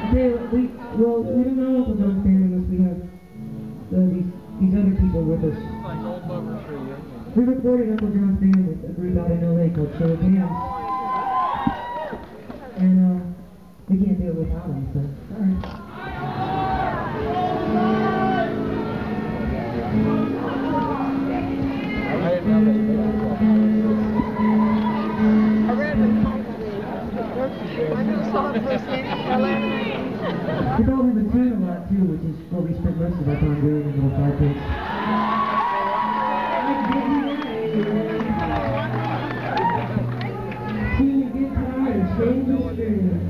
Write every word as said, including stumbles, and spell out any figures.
They, we, well, we don't know Uncle John's band unless we have uh, these, these other people with us. Like old lovers reunion. We recorded Uncle John's band with a group out in L A called Show of Hands. And uh, we can't do it without them, so sorry. I didn't know that. I read the I knew some of this in L A. We call him a tune a lot too, which is what we spend most of our time doing in little five pits. Sing a guitar and change the string.